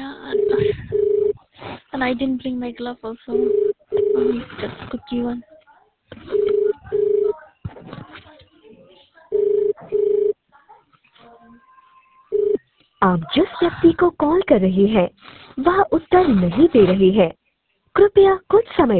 And I didn't bring my glove also. Only just cookie one. आप जिस व्यक्ति को कॉल कर रही हैं वह उत्तर नहीं दे रही है। कृपया कुछ समय